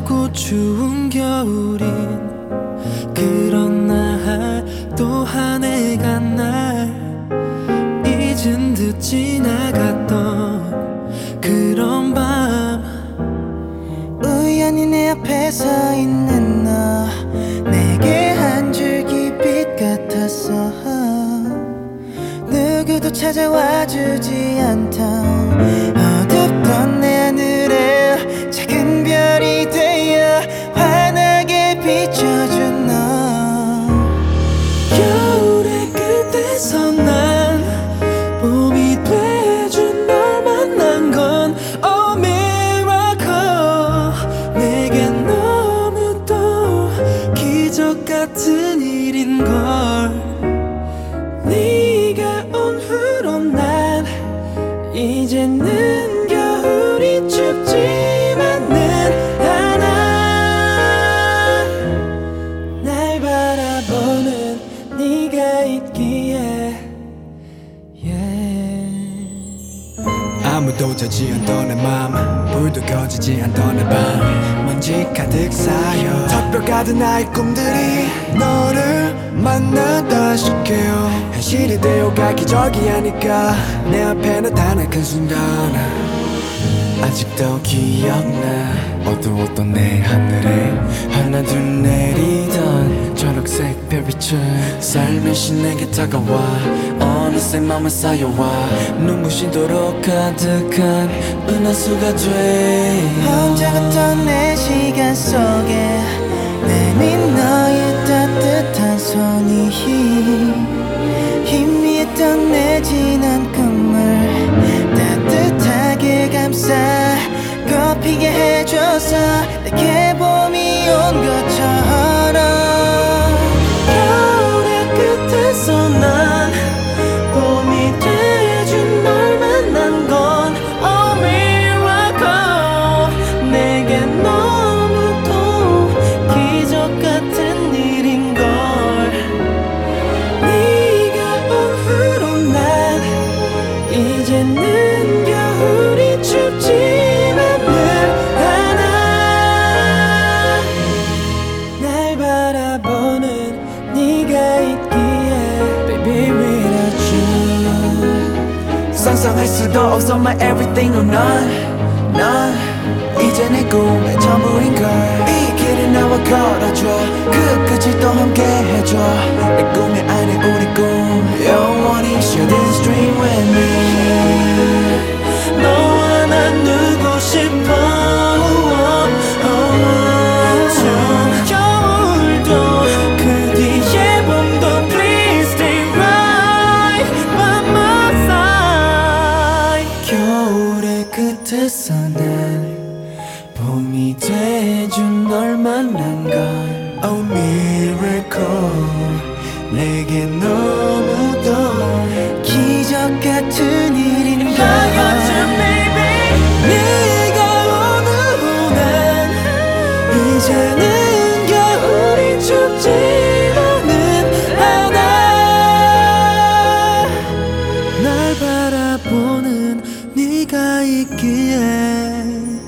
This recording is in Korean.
춥고 추운 겨울인 그런 날 또 한 해가 날 잊은 듯 지나갔던 그런 밤 우연히 내 앞에 서 있는 너 내게 한 줄기 빛 같았어. 누구도 찾아와 주지 않던 어둡던 내 하늘에 작은 별이 되어 환하게 비춰준 너. 겨울의 끝에서 난 봄이 돼준 널 만난 건 Oh miracle. 내겐 너무도 기적 같은 일인걸. 네가 온 후로 난 이제는 겨울이 춥지만은 않아. 날 바라보는 네가 있기에 아무도 자지 않던 내 맘 불도 꺼지지 않던 내 밤 먼지 가득 쌓여 턱뼈 가득 나의 꿈들이 너를 만나다 싶게요. 현실이 되어가 기적이 아닐까. 내 앞에 나타난 큰 순간 아직도 기억나. 어두웠던 내 하늘에 하나둘 내리던 초록색 별빛을 살며시 내게 다가와 어느새 맘에 쌓여와 눈부시도록 가득한 은하수가 돼. 혼자 걷던 내 시간 속에 내민 너의 따뜻한 손이 희미했던 내 지난 꿈을 따뜻하게 감싸 꽃피게 해줘서 내게 봄이 온 것처럼. 겨울의 끝에서 난 봄이 돼준 널 만난 건 Oh miracle. 내겐 너무도 기적 같은 일인걸. 네가 온 후로 난 이제는 겨울이 춥지만은 않아. 날 바라보는 네가 있기에 Baby without you. 상상할 수도 없어 my everything or none. 넌 이제 내 꿈의 전부인걸. 이 길을 나와 걸어줘 끝까지 또 함께 해줘. 내 꿈의 안에 우리 꿈 영원히 share this dream with me. 너와 난 누고 싶어. 추운 겨울도 그 뒤에 봄도 Please stay right by my side. 겨울의 끝에서 난 봄이 돼준 널 만난 건 Oh miracle. 내게 너무도 기적 같은 일인가. 네가 온 후로 난 이제는 겨울이 춥지만은 않아. 날 바라보는 네가 있기에